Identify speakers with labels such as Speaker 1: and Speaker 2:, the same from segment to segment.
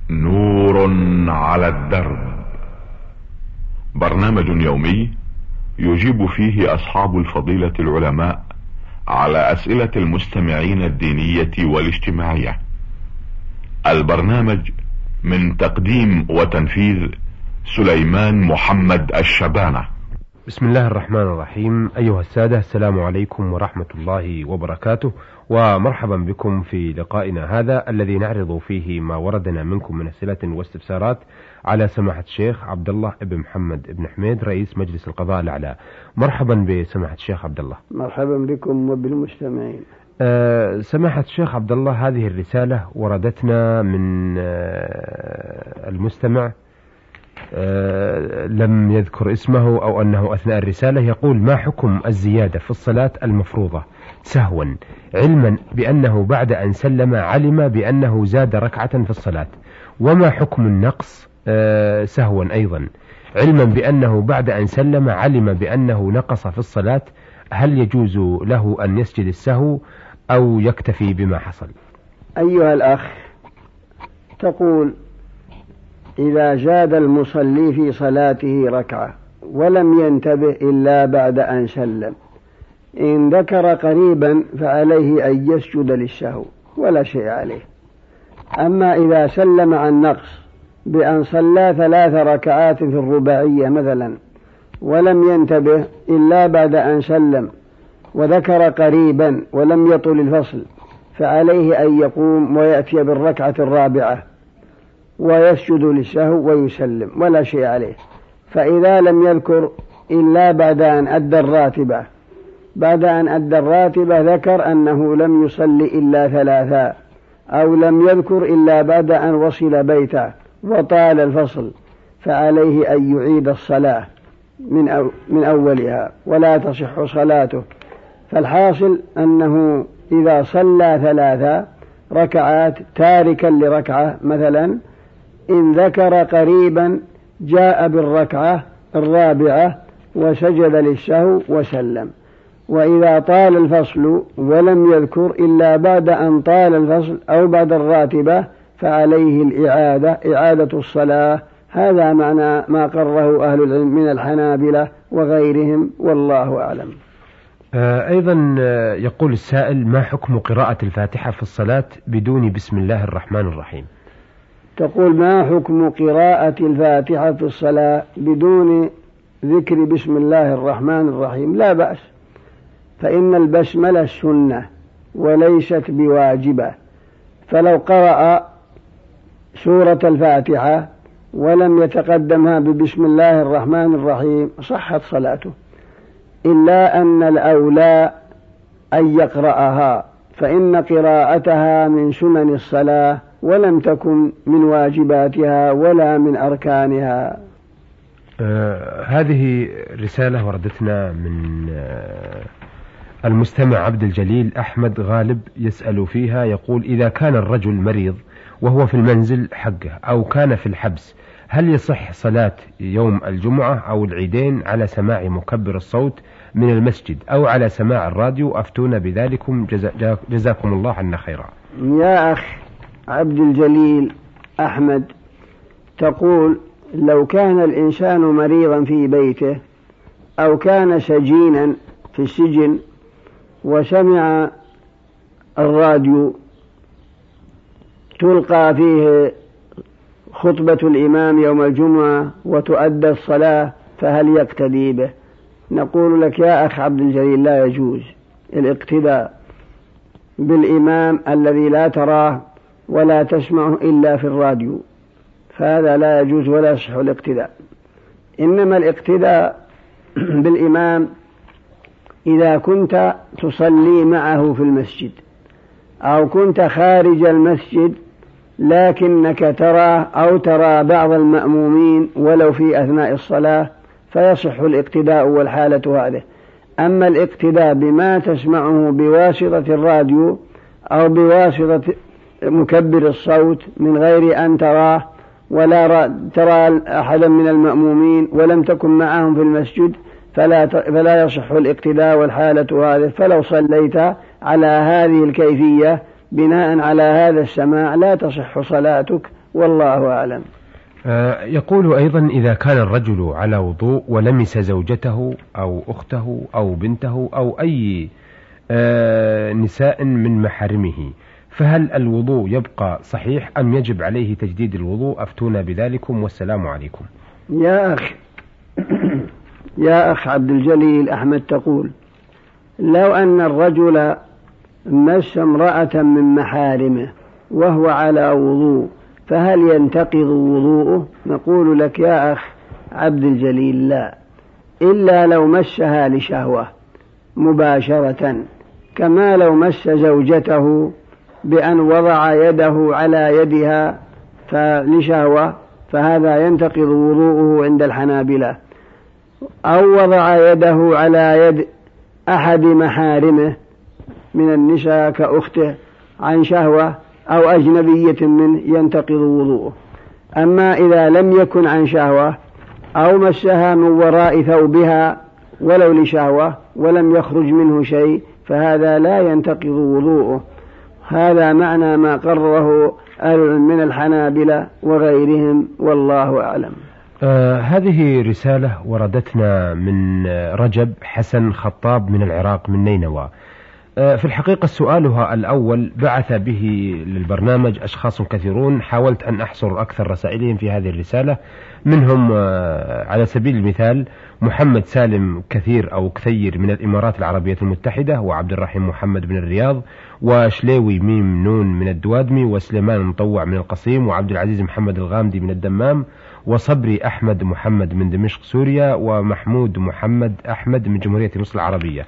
Speaker 1: نور على الدرب، برنامج يومي يجيب فيه اصحاب الفضيلة العلماء على اسئلة المستمعين الدينية والاجتماعية. البرنامج من تقديم وتنفيذ سليمان محمد الشبانة.
Speaker 2: بسم الله الرحمن الرحيم. أيها السادة، السلام عليكم ورحمة الله وبركاته، ومرحبا بكم في لقائنا هذا الذي نعرض فيه ما وردنا منكم من أسئلة واستفسارات على سماحة الشيخ عبد الله بن محمد بن حميد رئيس مجلس القضاء الأعلى. مرحبا بسماحة الشيخ عبد الله.
Speaker 3: مرحبا بكم وبالمستمعين.
Speaker 2: سماحة الشيخ عبد الله، هذه الرسالة وردتنا من المستمع لم يذكر اسمه أو أنه أثناء الرسالة يقول: ما حكم الزيادة في الصلاة المفروضة سهوا، علما بأنه بعد أن سلم علم بأنه زاد ركعة في الصلاة؟ وما حكم النقص سهوا أيضا، علما بأنه بعد أن سلم علم بأنه نقص في الصلاة؟ هل يجوز له أن يسجد السهو أو يكتفي بما حصل؟
Speaker 3: أيها الأخ، تقول: إذا زاد المصلي في صلاته ركعة ولم ينتبه إلا بعد أن سلم، إن ذكر قريبا فعليه أن يسجد للسهو ولا شيء عليه. أما إذا سلم عن نقص بأن صلى 3 ركعات في الرباعية مثلا ولم ينتبه إلا بعد أن سلم وذكر قريبا ولم يطل الفصل، فعليه أن يقوم ويأتي بالركعة الرابعة ويسجد للسهو ويسلم ولا شيء عليه. فإذا لم يذكر إلا بعد أن أدى الراتبة ذكر أنه لم يصلي إلا 3، أو لم يذكر إلا بعد أن وصل بيته وطال الفصل، فعليه أن يعيد الصلاة من أولها ولا تصح صلاته. فالحاصل أنه إذا صلى 3 ركعات تاركا لركعة مثلا، إن ذكر قريبا جاء بالركعة الرابعة وسجد للسهو وسلم. وإذا طال الفصل ولم يذكر إلا بعد أن طال الفصل أو بعد الراتبة، فعليه إعادة الصلاة. هذا معنى ما قرره أهل العلم من الحنابلة وغيرهم، والله أعلم.
Speaker 2: أيضا يقول السائل: ما حكم قراءة الفاتحة في الصلاة بدون بسم الله الرحمن الرحيم؟
Speaker 3: تقول: ما حكم قراءة الفاتحة في الصلاة بدون ذكر بسم الله الرحمن الرحيم؟ لا بأس، فإن البسملة سنة وليست بواجبة، فلو قرأ سورة الفاتحة ولم يتقدمها ببسم الله الرحمن الرحيم صحت صلاته، إلا أن الأولى أن يقرأها، فإن قراءتها من سنن الصلاة ولم تكن من واجباتها ولا من أركانها.
Speaker 2: هذه رسالة وردتنا من المستمع عبد الجليل أحمد غالب، يسأل فيها يقول: إذا كان الرجل مريض وهو في المنزل حقه أو كان في الحبس، هل يصح صلاة يوم الجمعة أو العيدين على سماع مكبر الصوت من المسجد أو على سماع الراديو؟ أفتونا بذلكم جزاكم الله عنا خيرا.
Speaker 3: يا أخ عبد الجليل أحمد، تقول: لو كان الإنسان مريضا في بيته أو كان سجينا في السجن وسمع الراديو تلقى فيه خطبة الإمام يوم الجمعة وتؤدى الصلاة، فهل يقتدي به؟ نقول لك يا أخ عبد الجليل: لا يجوز الاقتداء بالإمام الذي لا تراه ولا تسمعه إلا في الراديو، فهذا لا يجوز ولا يصح الاقتداء. إنما الاقتداء بالإمام إذا كنت تصلي معه في المسجد أو كنت خارج المسجد لكنك تراه أو ترى بعض المأمومين ولو في أثناء الصلاة، فيصح الاقتداء والحالة هذه. أما الاقتداء بما تسمعه بواسطة الراديو أو بواسطة مكبر الصوت من غير أن تراه ولا ترى أحدا من المأمومين ولم تكن معهم في المسجد، فلا يصح الاقتداء والحالة هذه. فلو صليت على هذه الكيفية بناء على هذا السماع لا تصح صلاتك والله أعلم.
Speaker 2: يقول أيضا: إذا كان الرجل على وضوء ولمس زوجته أو أخته أو بنته أو أي نساء من محارمه، فهل الوضوء يبقى صحيح أم يجب عليه تجديد الوضوء؟ أفتونا بذلكم والسلام عليكم.
Speaker 3: يا أخ عبد الجليل، أحمد تقول: لو أن الرجل مس امرأة من محارمه وهو على وضوء فهل ينتقض وضوءه؟ نقول لك يا أخ عبد الجليل: لا، إلا لو مسها لشهوة مباشرة، كما لو مس زوجته بأن وضع يده على يدها لشهوة، فهذا ينتقض وضوءه عند الحنابلة. أو وضع يده على يد أحد محارمه من النساء كأخته عن شهوة أو أجنبية منه، ينتقض وضوءه. أما إذا لم يكن عن شهوة أو مسها من وراء ثوبها ولو لشهوة ولم يخرج منه شيء، فهذا لا ينتقض وضوءه. هذا معنى ما قرره أهل من الحنابلة وغيرهم، والله أعلم.
Speaker 2: هذه رسالة وردتنا من رجب حسن خطاب من العراق من نينوى. في الحقيقة سؤالها الأول بعث به للبرنامج أشخاص كثيرون، حاولت أن أحصر أكثر رسائلهم في هذه الرسالة. منهم على سبيل المثال محمد سالم كثير أو كثير من الإمارات العربية المتحدة، وعبد الرحيم محمد من الرياض، وشليوي ميم نون من الدوادمي، وسليمان مطوع من القصيم، وعبد العزيز محمد الغامدي من الدمام، وصبري أحمد محمد من دمشق سوريا، ومحمود محمد أحمد من جمهورية مصر العربية.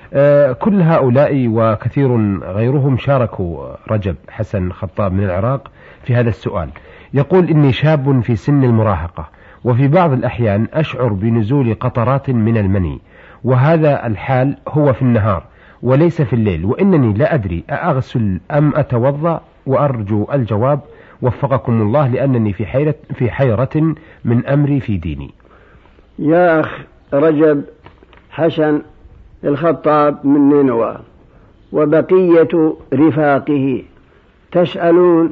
Speaker 2: كل هؤلاء وكثير غيرهم شاركوا رجب حسن خطاب من العراق في هذا السؤال. يقول: إني شاب في سن المراهقة، وفي بعض الأحيان أشعر بنزول قطرات من المني، وهذا الحال هو في النهار وليس في الليل، وإنني لا أدري أغسل أم أتوضأ، وأرجو الجواب وفقكم الله، لأنني في حيرة من أمري في ديني.
Speaker 3: يا أخ رجب حسن الخطاب من نينوى وبقية رفاقه تسألون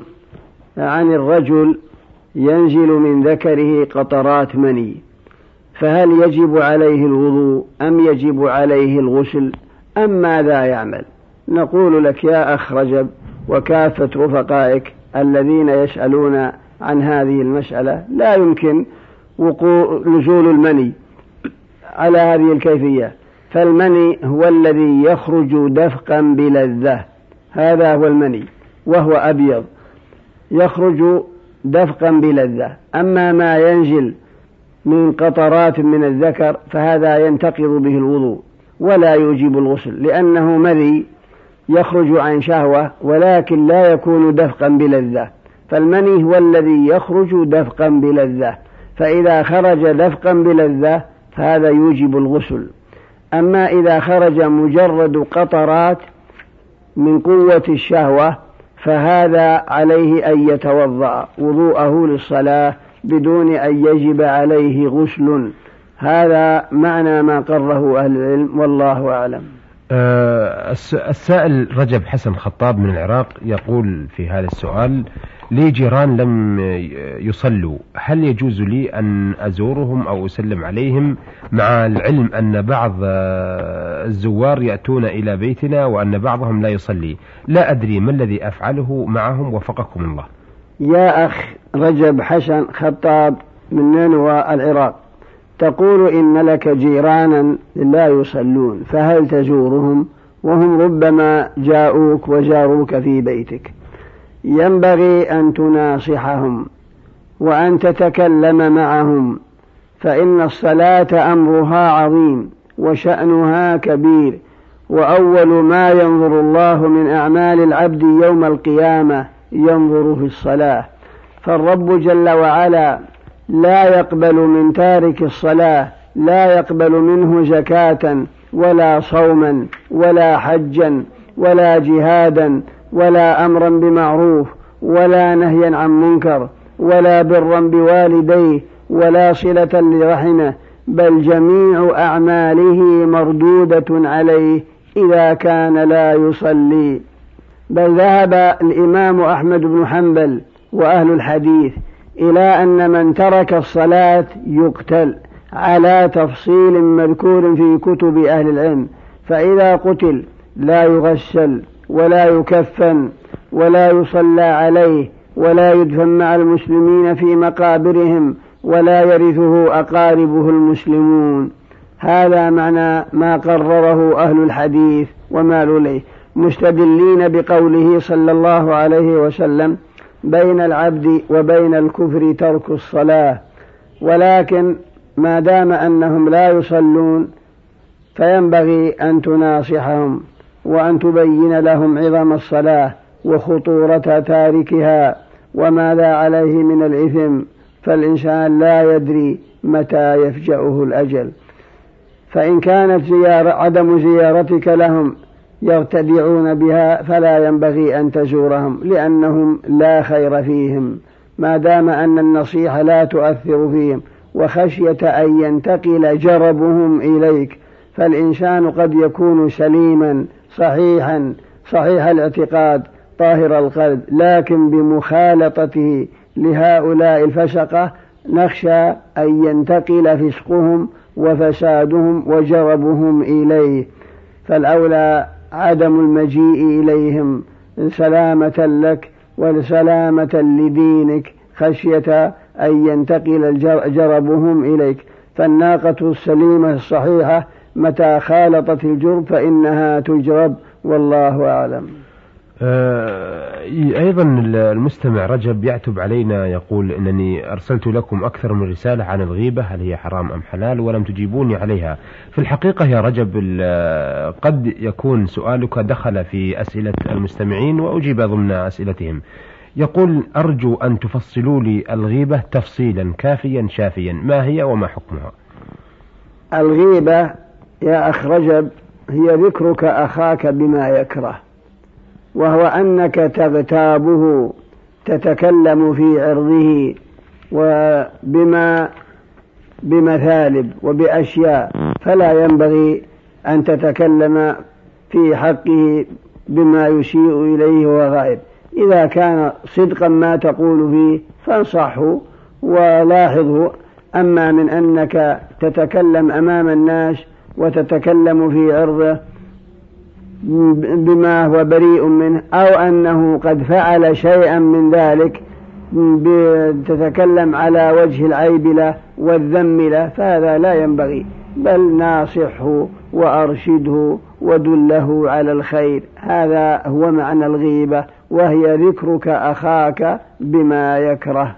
Speaker 3: عن الرجل ينزل من ذكره قطرات مني، فهل يجب عليه الوضوء أم يجب عليه الغسل أم ماذا يعمل؟ نقول لك يا أخ رجب وكافة رفقائك الذين يسألون عن هذه المسألة: لا يمكن وقوع نزول المني على هذه الكيفية، فالمني هو الذي يخرج دفقا بلذة، هذا هو المني، وهو أبيض يخرج دفقا بلذة. أما ما ينزل من قطرات من الذكر فهذا ينتقض به الوضوء ولا يوجب الغسل، لأنه مذي يخرج عن شهوة ولكن لا يكون دفقا بلذة، فالمني هو الذي يخرج دفقا بلذة، فإذا خرج دفقا بلذة فهذا يوجب الغسل. أما إذا خرج مجرد قطرات من قوة الشهوة فهذا عليه أن يتوضأ وضوءه للصلاة بدون أن يجب عليه غسل. هذا معنى ما قرره أهل العلم، والله أعلم.
Speaker 2: السائل رجب حسن خطاب من العراق يقول في هذا السؤال: لي جيران لم يصلوا، هل يجوز لي أن أزورهم أو أسلم عليهم، مع العلم أن بعض الزوار يأتون إلى بيتنا وأن بعضهم لا يصلي، لا أدري ما الذي أفعله معهم وفقكم الله.
Speaker 3: يا أخ رجب حسن خطاب من نينوى العراق، تقول إن لك جيرانا لا يصلون، فهل تزورهم وهم ربما جاءوك وزاروك في بيتك؟ ينبغي أن تناصحهم وأن تتكلم معهم، فإن الصلاة أمرها عظيم وشأنها كبير، وأول ما ينظر الله من أعمال العبد يوم القيامة ينظر في الصلاة، فالرب جل وعلا لا يقبل من تارك الصلاة، لا يقبل منه زكاة ولا صوما ولا حجا ولا جهادا ولا أمرا بمعروف ولا نهيا عن منكر ولا برا بوالديه ولا صلة لرحمه، بل جميع أعماله مردودة عليه إذا كان لا يصلي. بل ذهب الإمام أحمد بن حنبل وأهل الحديث إلى أن من ترك الصلاة يقتل على تفصيل مذكور في كتب أهل العلم، فإذا قتل لا يغسل ولا يكفن ولا يصلى عليه ولا يدفن مع المسلمين في مقابرهم ولا يرثه أقاربه المسلمون. هذا معنى ما قرره أهل الحديث ومالوا إليه، مستدلين بقوله صلى الله عليه وسلم: بين العبد وبين الكفر ترك الصلاة. ولكن ما دام أنهم لا يصلون فينبغي أن تناصحهم وأن تبين لهم عظم الصلاة وخطورة تاركها وماذا عليه من الإثم، فالإنسان لا يدري متى يفجأه الأجل. فإن كانت عدم زيارتك لهم يرتدعون بها فلا ينبغي أن تزورهم، لأنهم لا خير فيهم ما دام أن النصيحة لا تؤثر فيهم، وخشية أن ينتقل جربهم إليك. فالإنسان قد يكون سليما صحيحا صحيح الاعتقاد طاهر القلب، لكن بمخالطته لهؤلاء الفسقة نخشى أن ينتقل فسقهم وفسادهم وجربهم إليه، فالأولى عدم المجيء إليهم سلامة لك وسلامة لدينك، خشية أن ينتقل جربهم إليك. فالناقة السليمة الصحيحة متى خالطت الجرب فإنها تجرب، والله أعلم.
Speaker 2: أيضا المستمع رجب يعتب علينا يقول: إنني أرسلت لكم أكثر من رسالة عن الغيبة، هل هي حرام أم حلال، ولم تجيبوني عليها. في الحقيقة يا رجب قد يكون سؤالك دخل في أسئلة المستمعين وأجيب ضمن أسئلتهم. يقول: أرجو أن تفصلوا لي الغيبة تفصيلا كافيا شافيا، ما هي وما حكمها؟
Speaker 3: الغيبة يا أخ رجب هي ذكرك أخاك بما يكره، وهو أنك تغتابه، تتكلم في عرضه بمثالب وبأشياء، فلا ينبغي أن تتكلم في حقه بما يسيء إليه وهو غائب. إذا كان صدقا ما تقول فيه فانصحه ولاحظه، أما من أنك تتكلم أمام الناس وتتكلم في عرضه بما هو بريء منه، أو أنه قد فعل شيئا من ذلك تتكلم على وجه العيب له والذم له، فهذا لا ينبغي، بل ناصحه وأرشده ودله على الخير. هذا هو معنى الغيبة، وهي ذكرك أخاك بما يكره.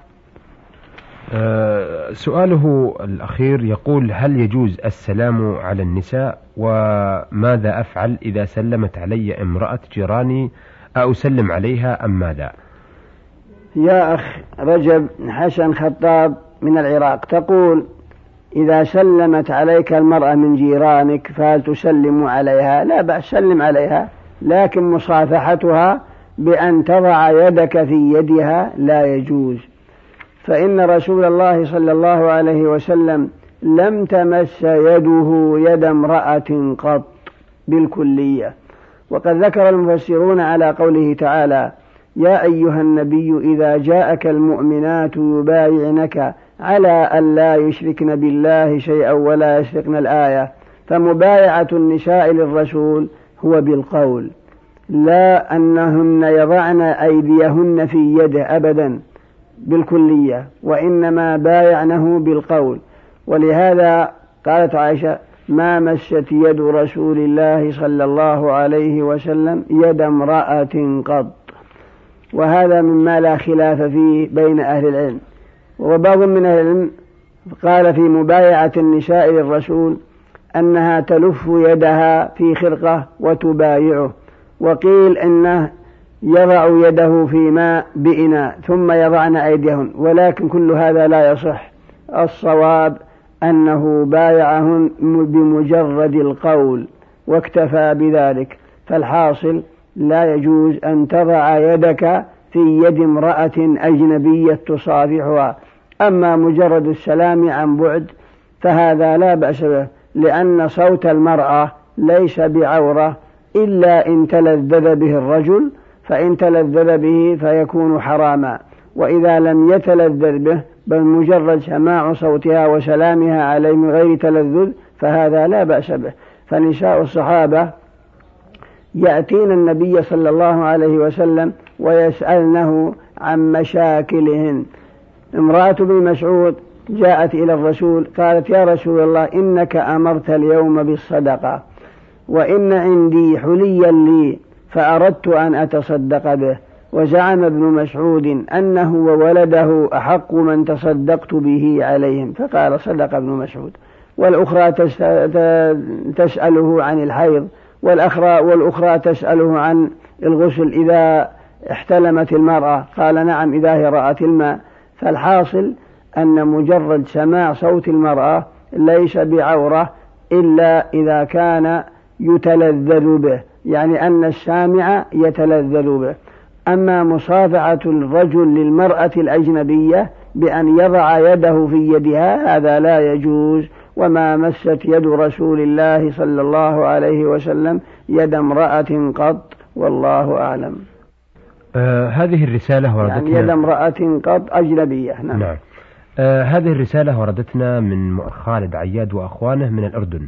Speaker 2: سؤاله الأخير يقول: هل يجوز السلام على النساء، وماذا أفعل إذا سلمت علي امرأة جيراني، أسلم عليها أم ماذا؟
Speaker 3: يا أخ رجب، حسن خطاب من العراق تقول: إذا سلمت عليك المرأة من جيرانك فهل تسلم عليها؟ لا بأس، سلم عليها، لكن مصافحتها بأن تضع يدك في يدها لا يجوز، فإن رسول الله صلى الله عليه وسلم لم تمس يده يد امرأة قط بالكلية. وقد ذكر المفسرون على قوله تعالى: يا أيها النبي إذا جاءك المؤمنات يبايعنك على أن لا يشركن بالله شيئا ولا يسرقن الآية، فمبايعة النساء للرسول هو بالقول، لا أنهن يضعن أيديهن في يده أبدا بالكلية، وإنما بايعنه بالقول. ولهذا قالت عائشة: ما مست يد رسول الله صلى الله عليه وسلم يد امرأة قط. وهذا مما لا خلاف فيه بين أهل العلم. وبعض من أهل العلم قال في مبايعة النساء للرسول أنها تلف يدها في خرقة وتبايعه، وقيل إنه يضع يده في ماء بإناء ثم يضعن أيديهن، ولكن كل هذا لا يصح. الصواب أنه بايعهن بمجرد القول واكتفى بذلك. فالحاصل لا يجوز أن تضع يدك في يد امرأة أجنبية تصافحها. أما مجرد السلام عن بعد فهذا لا بأس به، لأن صوت المرأة ليس بعورة إلا إن تلذذ به الرجل، فإن تلذذ به فيكون حراما. وإذا لم يتلذذ به بل مجرد سماع صوتها وسلامها عليه من غير تلذذ فهذا لا بأس به. فنساء الصحابة يأتين النبي صلى الله عليه وسلم ويسألنه عن مشاكلهن. امرأة بن مسعود جاءت إلى الرسول قالت: يا رسول الله، إنك أمرت اليوم بالصدقة وإن عندي حليا لي فأردت أن أتصدق به، وزعم ابن مسعود أنه وولده أحق من تصدقت به عليهم، فقال: صدق ابن مسعود. والأخرى تسأله عن الحيض، والأخرى تسأله عن الغسل إذا احتلمت المرأة، قال: نعم إذا هي رأت الماء. فالحاصل أن مجرد سماع صوت المرأة ليس بعورة إلا إذا كان يتلذذ به، يعني أن السامع يتلذذ به. أما مصافحة الرجل للمرأة الأجنبية بأن يضع يده في يدها هذا لا يجوز، وما مست يد رسول الله صلى الله عليه وسلم يد امرأة قط، والله أعلم.
Speaker 2: هذه الرسالة وردتنا
Speaker 3: يعني يد امرأة قط أجنبية. نعم.
Speaker 2: هذه الرسالة وردتنا من خالد عياد وأخوانه من الأردن.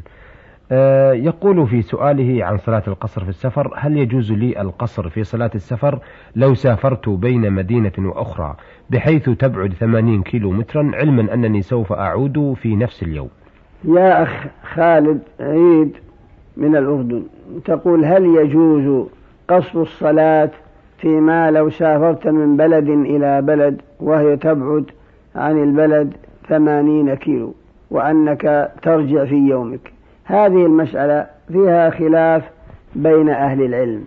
Speaker 2: يقول في سؤاله عن صلاة القصر في السفر: هل يجوز لي القصر في صلاة السفر لو سافرت بين مدينة وأخرى بحيث تبعد 80 كيلو مترا، علما أنني سوف أعود في نفس اليوم؟
Speaker 3: يا أخ خالد عيد من الأردن تقول: هل يجوز قصر الصلاة فيما لو سافرت من بلد إلى بلد وهي تبعد عن البلد 80 كيلو وأنك ترجع في يومك؟ هذه المسألة فيها خلاف بين أهل العلم.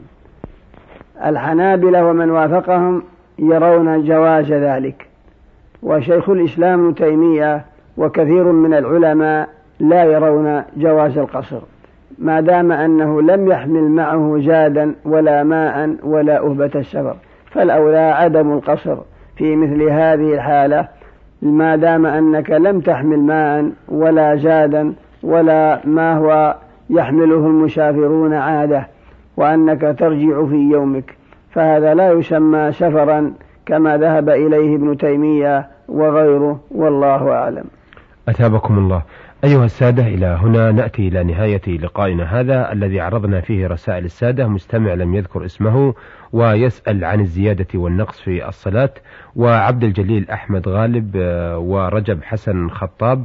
Speaker 3: الحنابلة ومن وافقهم يرون جواز ذلك، وشيخ الإسلام ابن تيمية وكثير من العلماء لا يرون جواز القصر ما دام أنه لم يحمل معه زادا ولا ماء ولا أهبة السفر، فالأولى عدم القصر في مثل هذه الحالة ما دام أنك لم تحمل ماء ولا زادا ولا ما هو يحمله المسافرون عادة، وأنك ترجع في يومك، فهذا لا يسمى سفرا كما ذهب إليه ابن تيمية وغيره، والله أعلم.
Speaker 2: أثابكم الله. أيها السادة، إلى هنا نأتي إلى نهاية لقائنا هذا الذي عرضنا فيه رسائل السادة. مستمع لم يذكر اسمه ويسأل عن الزيادة والنقص في الصلاة، وعبد الجليل أحمد غالب ورجب حسن خطاب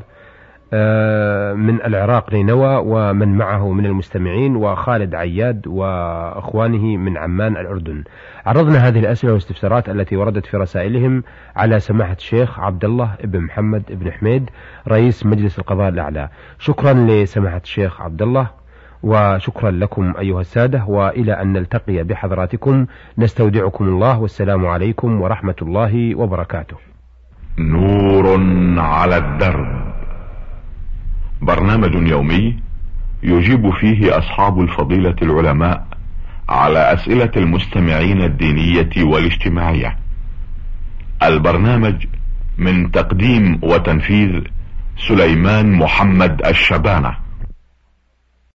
Speaker 2: من العراق نينوى ومن معه من المستمعين، وخالد عياد وأخوانه من عمان الأردن. عرضنا هذه الأسئلة والاستفسارات التي وردت في رسائلهم على سماحة الشيخ عبد الله بن محمد بن حميد رئيس مجلس القضاء الأعلى. شكرا لسماحة الشيخ عبد الله، وشكرا لكم أيها السادة، وإلى أن نلتقي بحضراتكم نستودعكم الله، والسلام عليكم ورحمة الله وبركاته.
Speaker 1: نور على الدرب، برنامج يومي يجيب فيه أصحاب الفضيلة العلماء على أسئلة المستمعين الدينية والاجتماعية. البرنامج من تقديم وتنفيذ سليمان محمد الشبانة.